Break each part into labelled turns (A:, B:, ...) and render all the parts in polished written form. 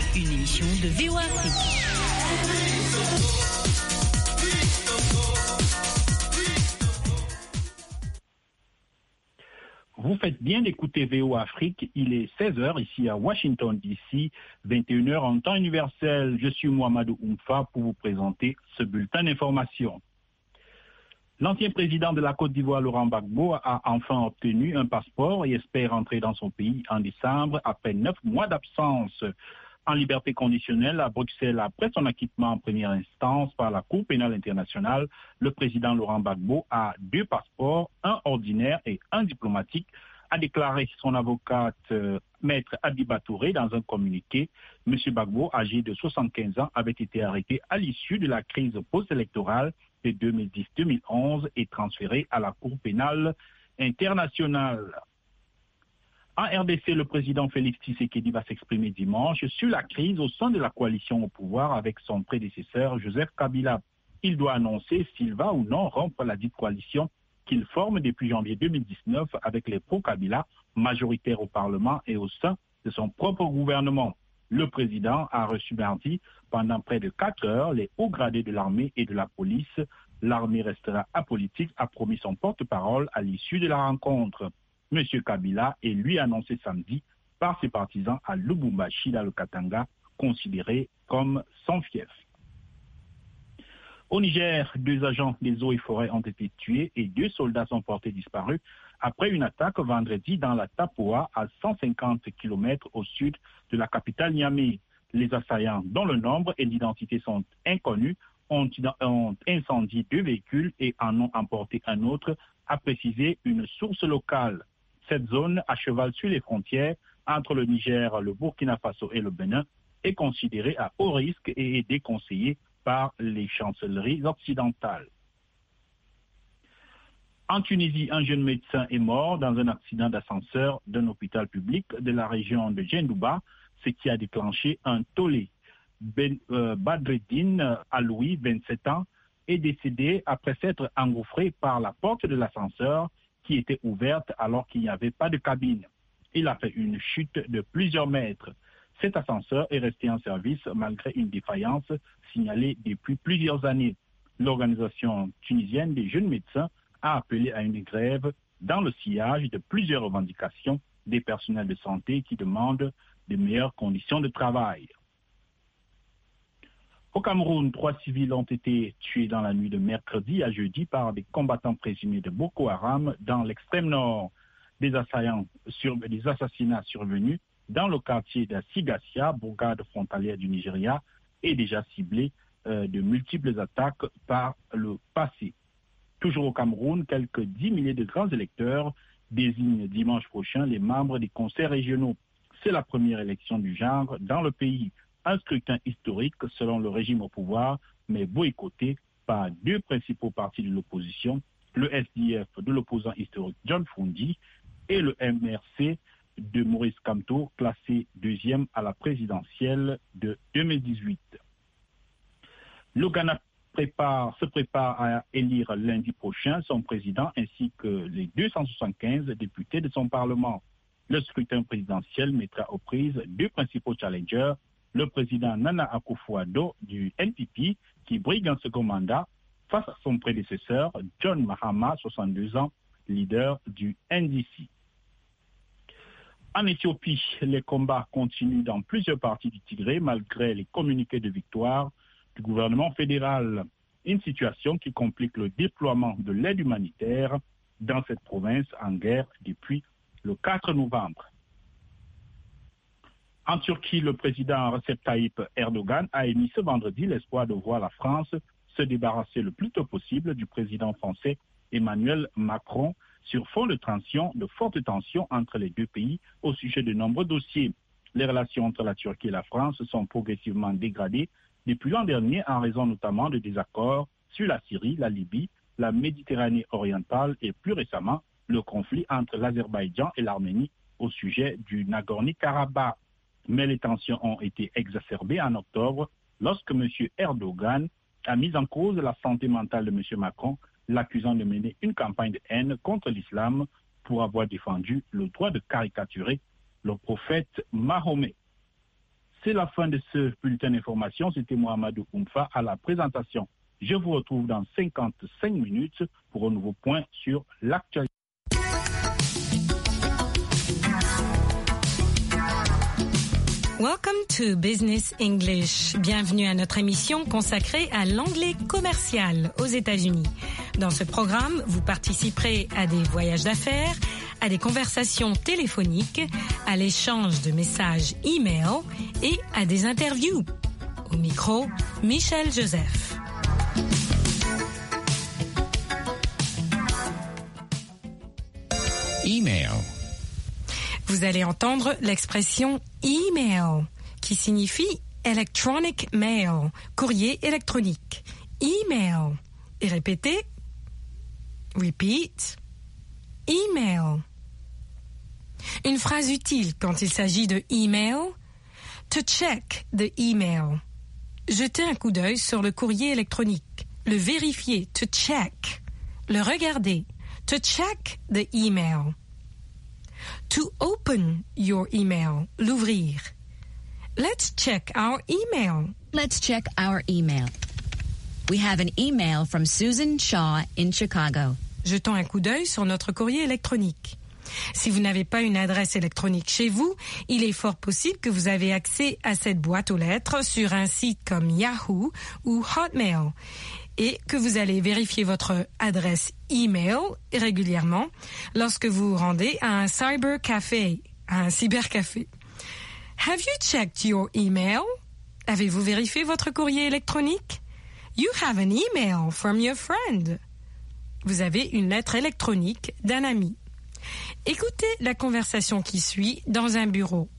A: une émission de VOA Afrique.
B: Vous faites bien d'écouter VOA Afrique, il est 16h ici à Washington DC, 21h en temps universel. Je suis Mohamedou Oumfa pour vous présenter ce bulletin d'information. L'ancien président de la Côte d'Ivoire, Laurent Gbagbo, a enfin obtenu un passeport et espère rentrer dans son pays en décembre après 9 mois d'absence. En liberté conditionnelle à Bruxelles, après son acquittement en première instance par la Cour pénale internationale, le président Laurent Gbagbo a 2 passeports, un ordinaire et un diplomatique, a déclaré son avocate Maître Abiba Touré dans un communiqué. M. Gbagbo, âgé de 75 ans, avait été arrêté à l'issue de la crise post-électorale de 2010-2011 et transféré à la Cour pénale internationale. En RDC, le président Félix Tshisekedi va s'exprimer dimanche sur la crise au sein de la coalition au pouvoir avec son prédécesseur Joseph Kabila. Il doit annoncer s'il va ou non rompre la dite coalition qu'il forme depuis janvier 2019 avec les pro-Kabila, majoritaires au Parlement et au sein de son propre gouvernement. Le président a reçu mardi, pendant près de 4 heures, les hauts gradés de l'armée et de la police. L'armée restera apolitique, a promis son porte-parole à l'issue de la rencontre. M. Kabila est lui annoncé samedi par ses partisans à Lubumbashi, dans le Katanga, considéré comme son fief. Au Niger, 2 agents des eaux et forêts ont été tués et 2 soldats sont portés disparus après une attaque vendredi dans la Tapoa, à 150 km au sud de la capitale Niamey. Les assaillants, dont le nombre et l'identité sont inconnus, ont incendié 2 véhicules et en ont emporté un autre, a précisé une source locale. Cette zone, à cheval sur les frontières entre le Niger, le Burkina Faso et le Bénin, est considérée à haut risque et est déconseillée par les chancelleries occidentales. En Tunisie, un jeune médecin est mort dans un accident d'ascenseur d'un hôpital public de la région de Djendouba, ce qui a déclenché un tollé. Badreddine Aloui, 27 ans, est décédé après s'être engouffré par la porte de l'ascenseur qui était ouverte alors qu'il n'y avait pas de cabine. Il a fait une chute de plusieurs mètres. Cet ascenseur est resté en service malgré une défaillance signalée depuis plusieurs années. L'organisation tunisienne des jeunes médecins a appelé à une grève dans le sillage de plusieurs revendications des personnels de santé qui demandent de meilleures conditions de travail. Au Cameroun, 3 civils ont été tués dans la nuit de mercredi à jeudi par des combattants présumés de Boko Haram dans l'extrême nord. Des assassinats survenus dans le quartier de Sigassia, bourgade frontalière du Nigeria, et déjà ciblé de multiples attaques par le passé. Toujours au Cameroun, quelques 10 milliers de grands électeurs désignent dimanche prochain les membres des conseils régionaux. C'est la première élection du genre dans le pays. Un scrutin historique selon le régime au pouvoir, mais boycotté par 2 principaux partis de l'opposition, le SDF de l'opposant historique John Fundi et le MRC de Maurice Kamto, classé 2e à la présidentielle de 2018. Le Ghana se prépare à élire lundi prochain son président ainsi que les 275 députés de son Parlement. Le scrutin présidentiel mettra aux prises 2 principaux challengers, le président Nana Akufo-Addo du NPP, qui brigue un second mandat, face à son prédécesseur John Mahama, 62 ans, leader du NDC. En Éthiopie, les combats continuent dans plusieurs parties du Tigré malgré les communiqués de victoire du gouvernement fédéral. Une situation qui complique le déploiement de l'aide humanitaire dans cette province en guerre depuis le 4 novembre. En Turquie, le président Recep Tayyip Erdogan a émis ce vendredi l'espoir de voir la France se débarrasser le plus tôt possible du président français Emmanuel Macron sur fond de fortes tensions entre les 2 pays au sujet de nombreux dossiers. Les relations entre la Turquie et la France sont progressivement dégradées depuis l'an dernier en raison notamment de désaccords sur la Syrie, la Libye, la Méditerranée orientale et plus récemment le conflit entre l'Azerbaïdjan et l'Arménie au sujet du Nagorno-Karabakh. Mais les tensions ont été exacerbées en octobre lorsque M. Erdogan a mis en cause la santé mentale de M. Macron, l'accusant de mener une campagne de haine contre l'islam pour avoir défendu le droit de caricaturer le prophète Mahomet. C'est la fin de ce bulletin d'information. C'était Mohamedou Koumfa à la présentation. Je vous retrouve dans 55 minutes pour un nouveau point sur l'actualité.
A: Welcome to Business English. Bienvenue à notre émission consacrée à l'anglais commercial aux États-Unis. Dans ce programme, vous participerez à des voyages d'affaires, à des conversations téléphoniques, à l'échange de messages e-mail et à des interviews. Au micro, Michel Joseph.
C: Email.
A: Vous allez entendre l'expression email, qui signifie electronic mail, courrier électronique. Email. Et répétez. Repeat. Email. Une phrase utile quand il s'agit de email. To check the email. Jeter un coup d'œil sur le courrier électronique. Le vérifier. To check. Le regarder. To check the email. To open your email, l'ouvrir. Let's check our email.
D: Let's check our email. We have an email from Susan Shaw in Chicago.
A: Jetons un coup d'œil sur notre courrier électronique. Si vous n'avez pas une adresse électronique chez vous, il est fort possible que vous avez accès à cette boîte aux lettres sur un site comme Yahoo ou Hotmail et que vous allez vérifier votre adresse email régulièrement lorsque vous vous rendez à un cybercafé, Have you checked your email? Avez-vous vérifié votre courrier électronique? You have an email from your friend. Vous avez une lettre électronique d'un ami. Écoutez la conversation qui suit dans un bureau.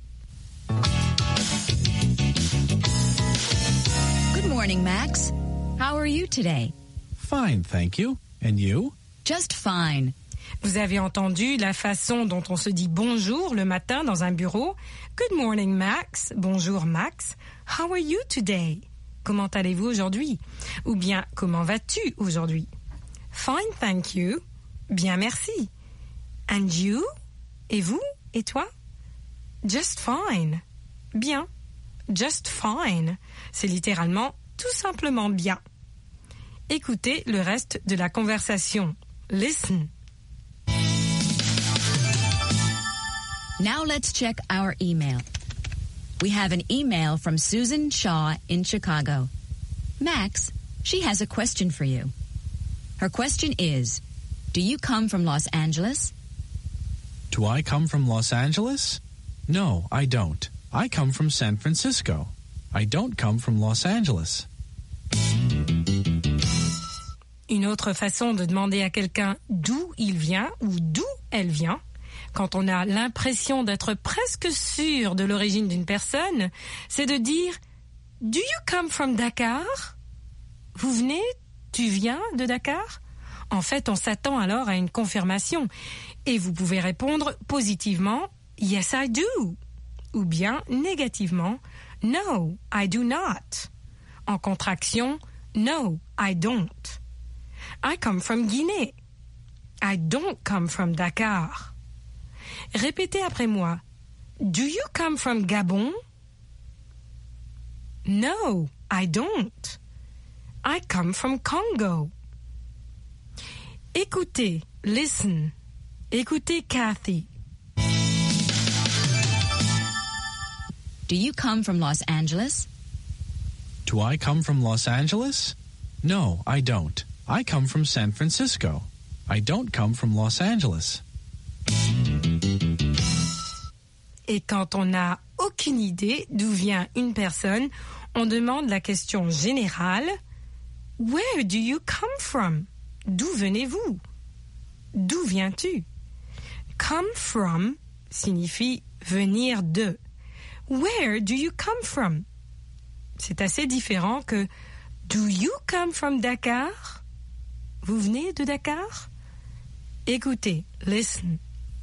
D: Good morning, Max. How are you today?
C: Fine, thank you. And you?
D: Just fine.
A: Vous avez entendu la façon dont on se dit bonjour le matin dans un bureau. Good morning, Max. Bonjour, Max. How are you today? Comment allez-vous aujourd'hui? Ou bien, comment vas-tu aujourd'hui? Fine, thank you. Bien, merci. And you? Et vous? Et toi? Just fine. Bien. Just fine. C'est littéralement tout simplement bien. Écoutez le reste de la conversation. Listen.
D: Now let's check our email. We have an email from Susan Shaw in Chicago. Max, she has a question for you. Her question is, do you come from Los Angeles?
C: Do I come from Los Angeles? No, I don't. I come from San Francisco. I don't come from Los Angeles.
A: Une autre façon de demander à quelqu'un d'où il vient ou d'où elle vient, quand on a l'impression d'être presque sûr de l'origine d'une personne, c'est de dire « Do you come from Dakar ?» Vous venez, tu viens de Dakar? En fait, on s'attend alors à une confirmation. Et vous pouvez répondre positivement « Yes, I do » ou bien négativement « No, I do not ». En contraction « No, I don't ». I come from Guinée. I don't come from Dakar. Répétez après moi. Do you come from Gabon? No, I don't. I come from Congo. Écoutez, listen. Écoutez Kathy.
D: Do you come from Los Angeles?
C: Do I come from Los Angeles? No, I don't. I come from San Francisco. I don't come from Los Angeles.
A: Et quand on n'a aucune idée d'où vient une personne, on demande la question générale « Where do you come from ?» D'où venez-vous? D'où viens-tu? Come from signifie venir de. Where do you come from? C'est assez différent que Do you come from Dakar? Vous venez de Dakar? Écoutez, listen.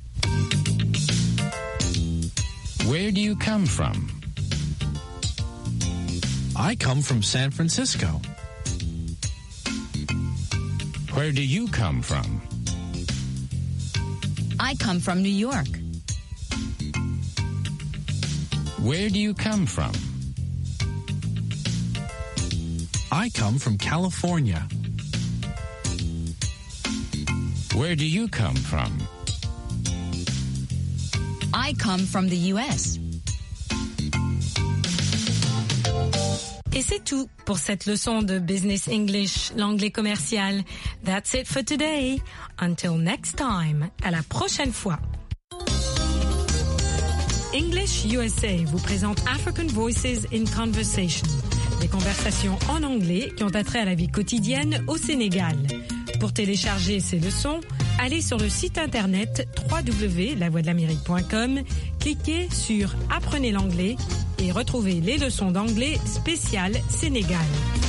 C: Where do you come from? I come from San Francisco. Where do you come from?
D: I come from New York.
E: Where do you come from?
C: I come from California.
E: Where do you come from?
D: I come from the U.S.
A: Et c'est tout pour cette leçon de Business English, l'anglais commercial. That's it for today. Until next time. À la prochaine fois. English USA vous présente African Voices in Conversation. Des conversations en anglais qui ont attrait à la vie quotidienne au Sénégal. Pour télécharger ces leçons, allez sur le site internet www.lavoixdelamérique.com, cliquez sur Apprenez l'anglais et retrouvez les leçons d'anglais spéciales Sénégal.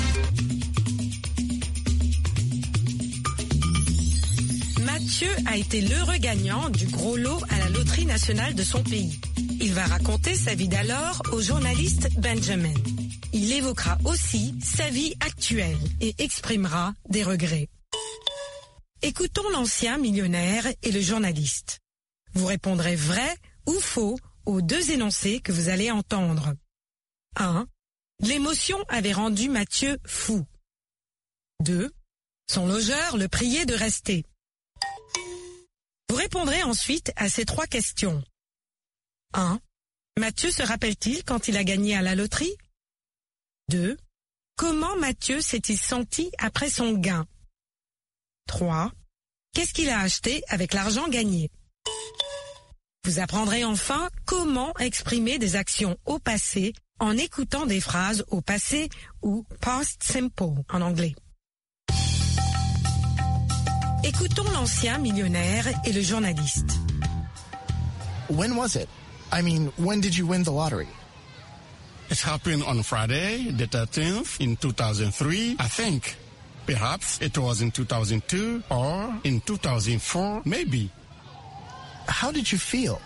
A: Mathieu a été l'heureux gagnant du gros lot à la loterie nationale de son pays. Il va raconter sa vie d'alors au journaliste Benjamin. Il évoquera aussi sa vie actuelle et exprimera des regrets. Écoutons l'ancien millionnaire et le journaliste. Vous répondrez vrai ou faux aux deux énoncés que vous allez entendre. 1. L'émotion avait rendu Mathieu fou. 2. Son logeur le priait de rester. Vous répondrez ensuite à ces trois questions. 1. Mathieu se rappelle-t-il quand il a gagné à la loterie? 2. Comment Mathieu s'est-il senti après son gain? 3. Qu'est-ce qu'il a acheté avec l'argent gagné? Vous apprendrez enfin comment exprimer des actions au passé en écoutant des phrases au passé ou past simple en anglais. Écoutons l'ancien millionnaire et le journaliste.
F: When was it? I mean, when did you win the lottery?
G: It happened on Friday, the 13th, in 2003, I think. Perhaps it was in 2002 or in 2004, maybe.
F: How did you feel?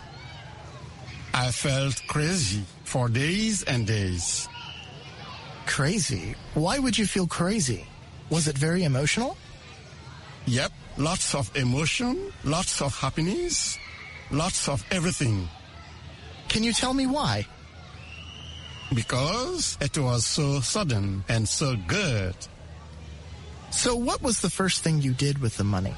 G: I felt crazy for days and days.
F: Crazy? Why would you feel crazy? Was it very emotional?
G: Yep, lots of emotion, lots of happiness, lots of everything.
F: Can you tell me why?
G: Because it was so sudden and so good.
F: So what was the first thing you did with the money?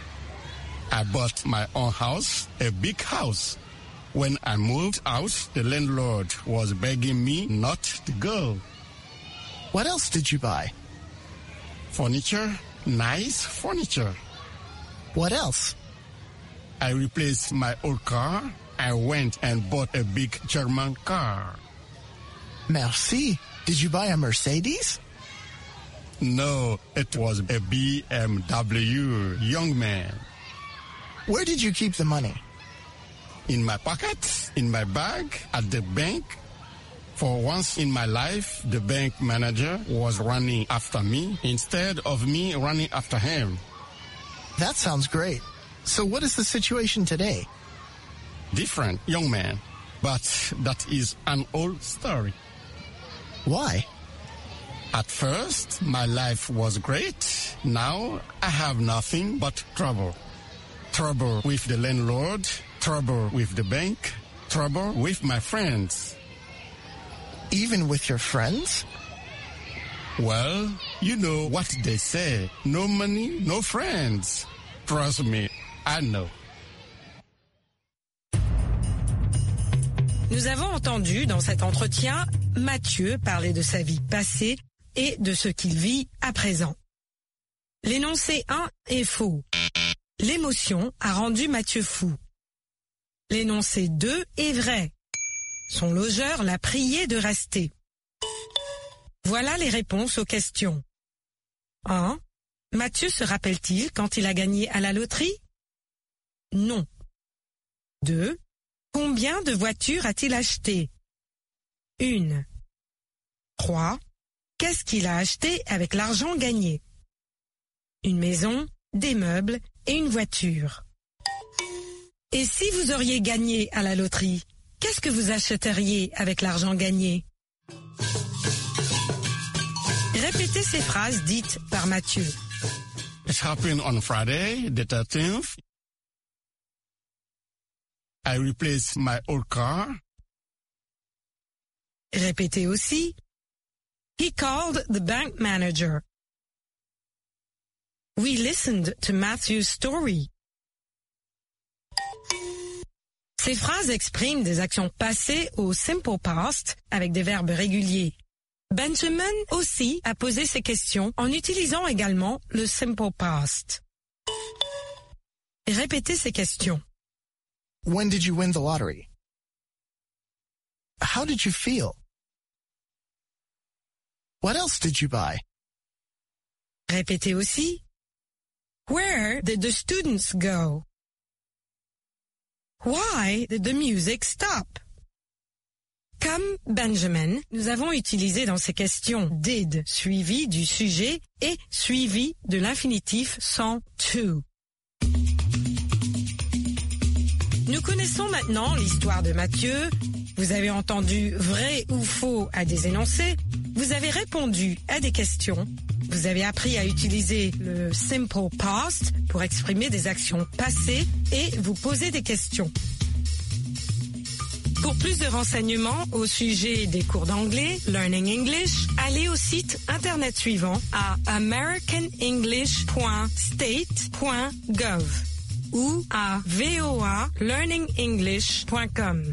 G: I bought my own house, a big house. When I moved out, the landlord was begging me not to go.
F: What else did you buy?
G: Furniture, nice furniture.
F: What else?
G: I replaced my old car. I went and bought a big German car.
F: Merci. Did you buy a Mercedes?
G: No, it was a BMW, young man.
F: Where did you keep the money?
G: In my pocket, in my bag, at the bank. For once in my life, the bank manager was running after me instead of me running after him.
F: That sounds great. So what is the situation today?
G: Different, young man. But that is an old story.
F: Why?
G: At first, my life was great. Now, I have nothing but trouble. Trouble with the landlord, trouble with the bank, trouble with my friends.
F: Even with your friends?
G: Well, you know what they say. No money, no friends. Trust me, I know.
A: Nous avons entendu dans cet entretien Mathieu parler de sa vie passée et de ce qu'il vit à présent. L'énoncé 1 est faux. L'émotion a rendu Mathieu fou. L'énoncé 2 est vrai. Son logeur l'a prié de rester. Voilà les réponses aux questions. 1. Mathieu se rappelle-t-il quand il a gagné à la loterie? Non. 2. Combien de voitures a-t-il acheté? 1. 3. Qu'est-ce qu'il a acheté avec l'argent gagné? Une maison, des meubles et une voiture. Et si vous auriez gagné à la loterie, qu'est-ce que vous achèteriez avec l'argent gagné? Répétez ces phrases dites par Mathieu.
G: It happened on Friday, the 13th. I replaced my old car.
A: Répétez aussi. He called the bank manager. We listened to Matthew's story. Ces phrases expriment des actions passées au simple past avec des verbes réguliers. Benjamin aussi a posé ses questions en utilisant également le simple past. Répétez ces questions.
F: When did you win the lottery? How did you feel? What else did you buy?
A: Répétez aussi. Where did the students go? Why did the music stop? Comme Benjamin, nous avons utilisé dans ces questions did suivi du sujet et suivi de l'infinitif sans to. Nous connaissons maintenant l'histoire de Matthieu. Vous avez entendu vrai ou faux à des énoncés. Vous avez répondu à des questions. Vous avez appris à utiliser le simple past pour exprimer des actions passées et vous poser des questions. Pour plus de renseignements au sujet des cours d'anglais, Learning English, allez au site internet suivant à americanenglish.state.gov ou à voalearningenglish.com.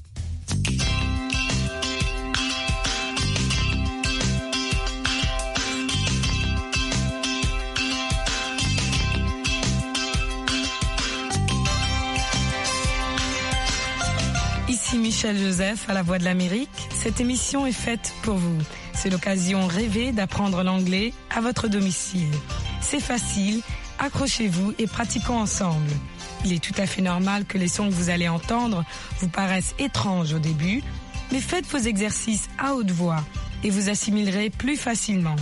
A: Ici Michel Joseph à la Voix de l'Amérique. Cette émission est faite pour vous. C'est l'occasion rêvée d'apprendre l'anglais à votre domicile. C'est facile, accrochez-vous et pratiquons ensemble. Il est tout à fait normal que les sons que vous allez entendre vous paraissent étranges au début, mais faites vos exercices à haute voix et vous assimilerez plus facilement.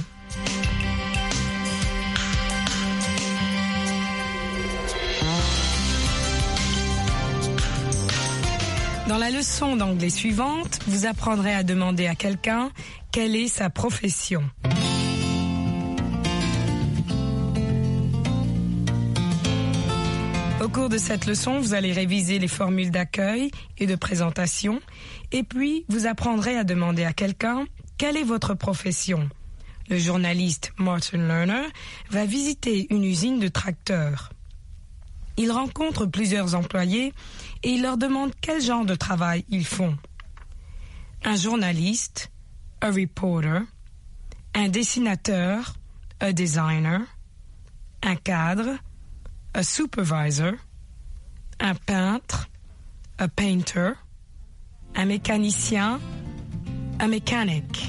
A: Dans la leçon d'anglais suivante, vous apprendrez à demander à quelqu'un quelle est sa profession. Au cours de cette leçon, vous allez réviser les formules d'accueil et de présentation, et puis vous apprendrez à demander à quelqu'un quelle est votre profession. Le journaliste Martin Lerner va visiter une usine de tracteurs. Il rencontre plusieurs employés et il leur demande quel genre de travail ils font. Un journaliste, a reporter, un dessinateur, a designer, un cadre, a supervisor, un peintre, a painter, un mécanicien, a mechanic.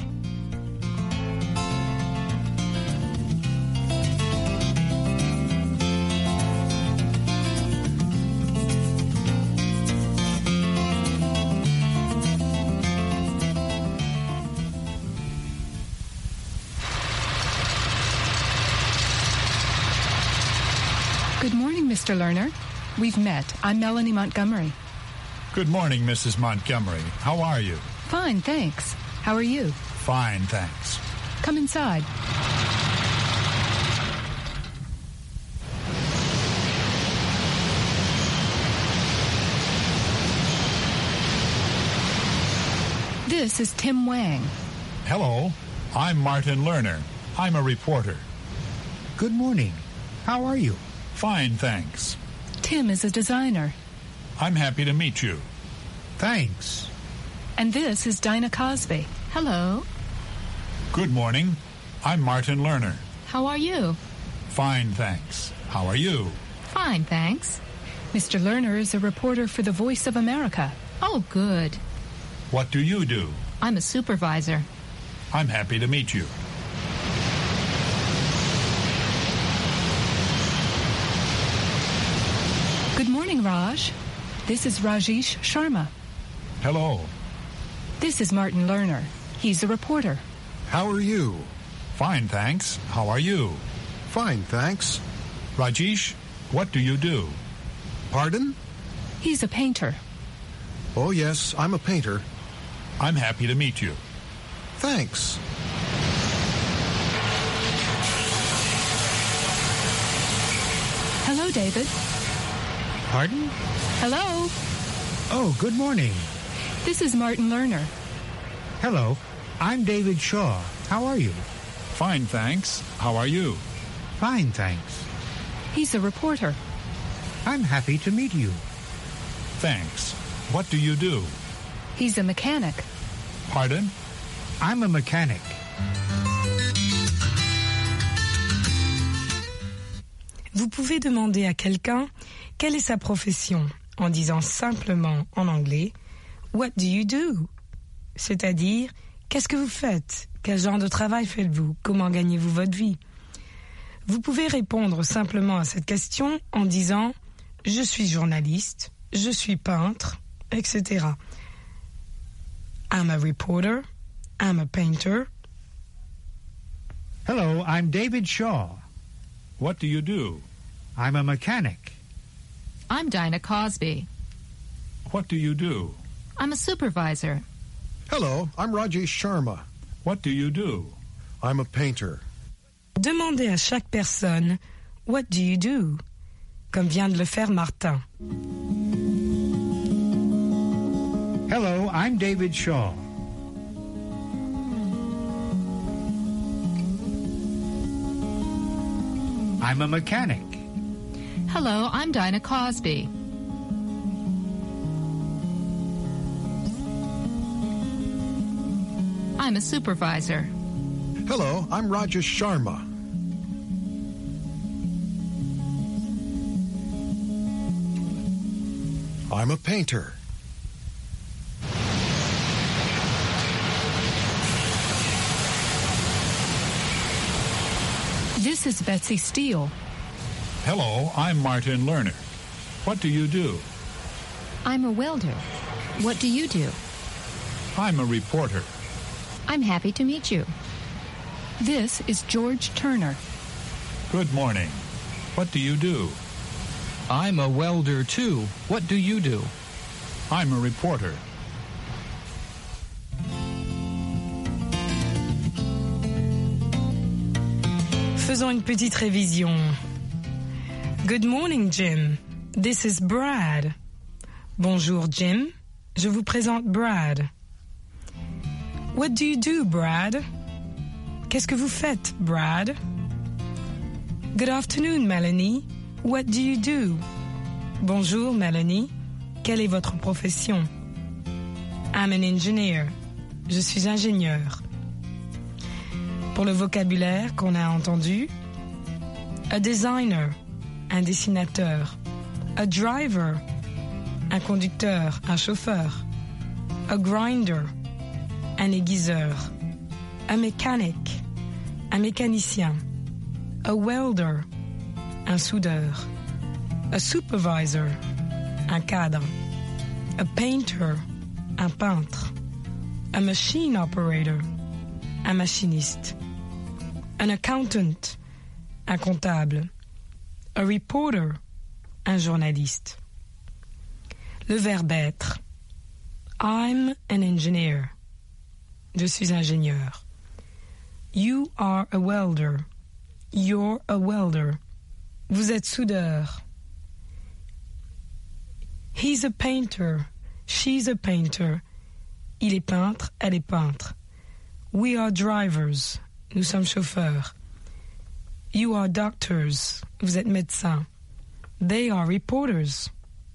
H: Good morning, Mr. Lerner. We've met. I'm Melanie Montgomery.
I: Good morning, Mrs. Montgomery. How are you?
H: Fine, thanks. How are you?
I: Fine, thanks.
H: Come inside. This is Tim Wang.
I: Hello, I'm Martin Lerner. I'm a reporter.
J: Good morning. How are you?
I: Fine, thanks.
H: Tim is a designer.
I: I'm happy to meet you.
J: Thanks.
H: And this is Dinah Cosby. Hello.
I: Good morning. I'm Martin Lerner.
K: How are you?
I: Fine, thanks. How are you?
K: Fine, thanks.
H: Mr. Lerner is a reporter for the Voice of America.
K: Oh, good.
I: What do you do?
K: I'm a supervisor.
I: I'm happy to meet you.
H: Good morning, Raj. This is Rajesh Sharma.
I: Hello.
H: This is Martin Lerner. He's a reporter.
J: How are you?
I: Fine, thanks. How are you?
J: Fine, thanks.
I: Rajesh, what do you do?
J: Pardon?
H: He's a painter.
J: Oh, yes, I'm a painter.
I: I'm happy to meet you.
J: Thanks.
H: Hello, David.
J: Pardon?
H: Hello.
J: Oh, good morning.
H: This is Martin Lerner.
J: Hello.
L: I'm David Shaw. How are you?
I: Fine, thanks. How are you?
L: Fine, thanks.
H: He's a reporter.
L: I'm happy to meet you.
I: Thanks. What do you do?
H: He's a mechanic.
I: Pardon?
L: I'm a mechanic.
A: Vous pouvez demander à quelqu'un quelle est sa profession en disant simplement en anglais « What do you do ?» c'est-à-dire « Qu'est-ce que vous faites ? Quel genre de travail faites-vous ? Comment gagnez-vous votre vie ?» Vous pouvez répondre simplement à cette question en disant « Je suis journaliste, je suis peintre, etc. » I'm a reporter, I'm a painter.
L: Hello, I'm David Shaw.
I: What do you do?
L: I'm a mechanic.
K: I'm Dinah Cosby.
I: What do you do?
K: I'm a supervisor.
J: Hello, I'm Rajesh Sharma.
I: What do you do?
J: I'm a painter.
A: Demandez à chaque personne « What do you do ?» comme vient de le faire Martin.
L: Hello, I'm David Shaw. I'm a mechanic.
K: Hello, I'm Dinah Cosby. I'm a supervisor.
J: Hello, I'm Rajesh Sharma. I'm a painter.
H: This is Betsy Steele.
I: Hello, I'm Martin Lerner. What do you do?
K: I'm a welder. What do you do?
I: I'm a reporter.
K: I'm happy to meet you.
H: This is George Turner.
I: Good morning. What do you do?
M: I'm a welder, too. What do you do?
I: I'm a reporter.
A: Faisons une petite révision. Good morning, Jim. This is Brad. Bonjour, Jim. Je vous présente Brad. What do you do, Brad? Qu'est-ce que vous faites, Brad? Good afternoon, Melanie. What do you do? Bonjour, Melanie. Quelle est votre profession? I'm an engineer. Je suis ingénieur. Pour le vocabulaire qu'on a entendu, a designer, un dessinateur, a driver, un conducteur, un chauffeur, a grinder, un aiguiseur, a mechanic, un mécanicien, a welder, un soudeur, a supervisor, un cadre, a painter, un peintre, a machine operator, un machiniste, an accountant, un comptable, a reporter, un journaliste. Le verbe être. I'm an engineer. Je suis ingénieur. You are a welder. You're a welder. Vous êtes soudeur. He's a painter. She's a painter. Il est peintre, elle est peintre. We are drivers. Nous sommes chauffeurs. You are doctors. Vous êtes médecins. They are reporters.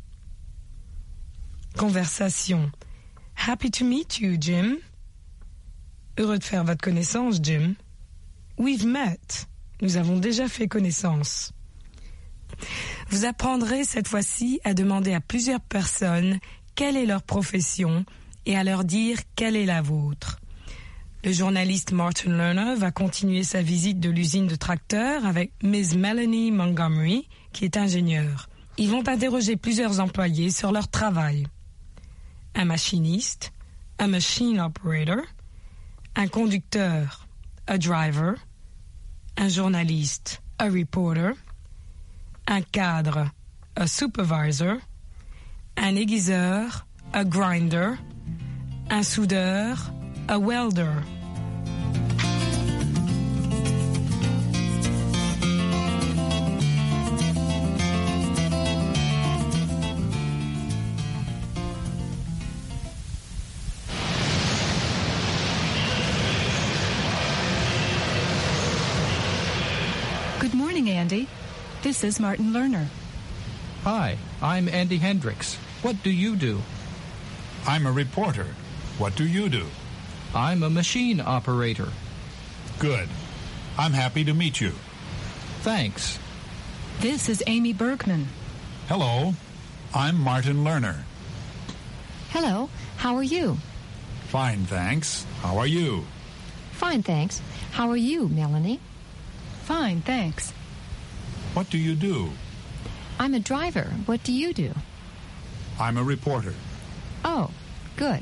A: Conversation. Happy to meet you, Jim. Heureux de faire votre connaissance, Jim. We've met. Nous avons déjà fait connaissance. Vous apprendrez cette fois-ci à demander à plusieurs personnes quelle est leur profession et à leur dire quelle est la vôtre. Le journaliste Martin Lerner va continuer sa visite de l'usine de tracteurs avec Miss Melanie Montgomery, qui est ingénieure. Ils vont interroger plusieurs employés sur leur travail. Un machiniste, un machine operator, un conducteur, a driver, un journaliste, a reporter, un cadre, a supervisor, un aiguiseur, a grinder, un soudeur, a welder.
H: Good morning, Andy. This is Martin Lerner.
M: Hi, I'm Andy Hendricks. What do you do?
I: I'm a reporter. What do you do?
M: I'm a machine operator.
I: Good. I'm happy to meet you.
M: Thanks.
H: This is Amy Bergman.
I: Hello. I'm Martin Lerner.
K: Hello, how are you?
I: Fine, thanks. How are you?
K: Fine, thanks. How are you, Melanie?
H: Fine, thanks.
I: What do you do?
K: I'm a driver. What do you do?
I: I'm a reporter.
K: Oh, good.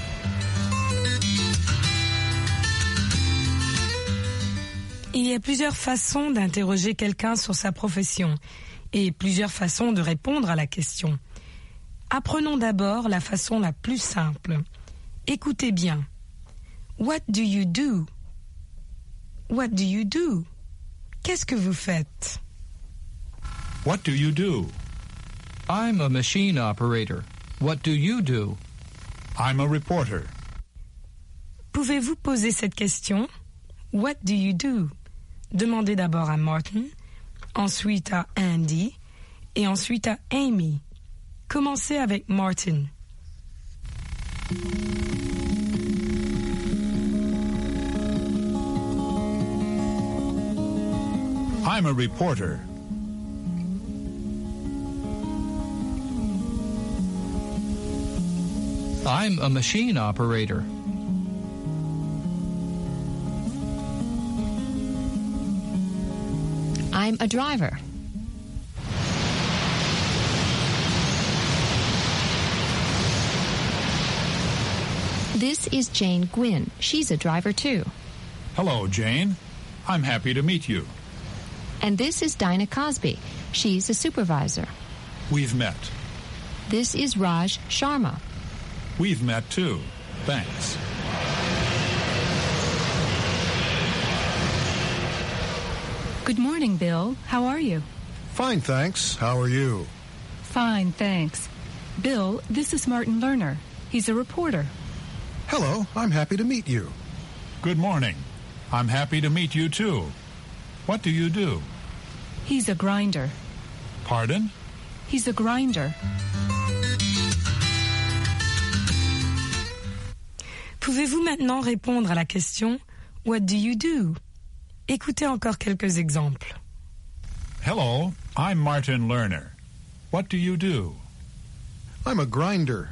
A: Il y a plusieurs façons d'interroger quelqu'un sur sa profession et plusieurs façons de répondre à la question. Apprenons d'abord la façon la plus simple. Écoutez bien. What do you do? What do you do? Qu'est-ce que vous faites?
I: What do you do?
M: I'm a machine operator. What do you do?
I: I'm a reporter.
A: Pouvez-vous poser cette question? What do you do? Demandez d'abord à Martin, ensuite à Andy et ensuite à Amy. Commencez avec Martin.
I: I'm a reporter.
M: I'm a machine operator.
K: I'm a driver. This is Jane Gwynn. She's a driver too.
I: Hello, Jane. I'm happy to meet you.
K: And this is Dinah Cosby. She's a supervisor.
I: We've met.
K: This is Raj Sharma.
I: We've met too. Thanks.
H: Good morning, Bill. How are you?
J: Fine, thanks. How are you?
H: Fine, thanks. Bill, this is Martin Lerner. He's a reporter.
J: Hello, I'm happy to meet you.
I: Good morning. I'm happy to meet you too. What do you do?
H: He's a grinder.
I: Pardon?
H: He's a grinder.
A: Pouvez-vous maintenant répondre à la question « What do you do ?» Écoutez encore quelques exemples.
I: Hello, I'm Martin Lerner. What do you do?
J: I'm a grinder.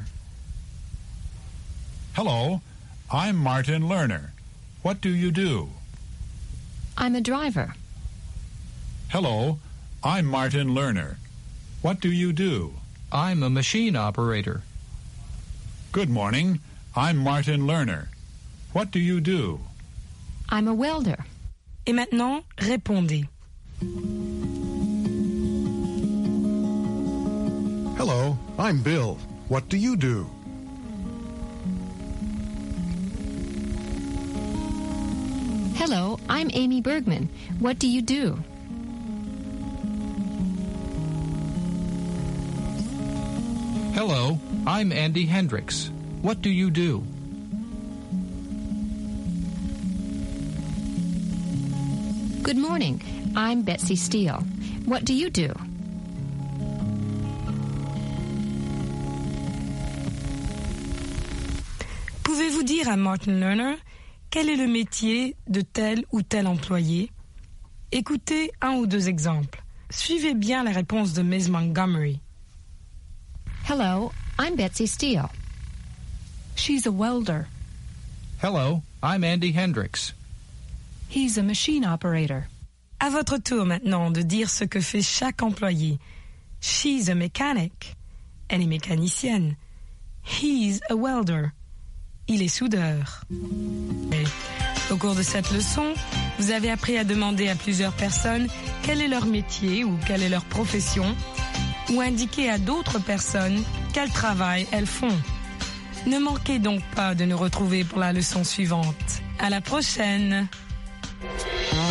I: Hello, I'm Martin Lerner. What do you do?
K: I'm a driver.
I: Hello, I'm Martin Lerner. What do you do?
M: I'm a machine operator.
I: Good morning. I'm Martin Lerner. What do you do?
K: I'm a welder.
A: Et maintenant, répondez.
J: Hello, I'm Bill. What do you do?
K: Hello, I'm Amy Bergman. What do you do?
M: Hello, I'm Andy Hendricks. What do you do?
K: Good morning. I'm Betsy Steele. What do you do?
A: Pouvez-vous dire à Martin Lerner quel est le métier de tel ou tel employé? Écoutez un ou deux exemples. Suivez bien la réponse de Ms. Montgomery.
K: Hello, I'm Betsy Steele.
H: She's a welder.
M: Hello, I'm Andy Hendricks.
H: He's a machine operator.
A: À votre tour maintenant de dire ce que fait chaque employé. She's a mechanic. Elle est mécanicienne. He's a welder. Il est soudeur. Et au cours de cette leçon, vous avez appris à demander à plusieurs personnes quel est leur métier ou quelle est leur profession, ou indiquer à d'autres personnes quel travail elles font. Ne manquez donc pas de nous retrouver pour la leçon suivante. À la prochaine!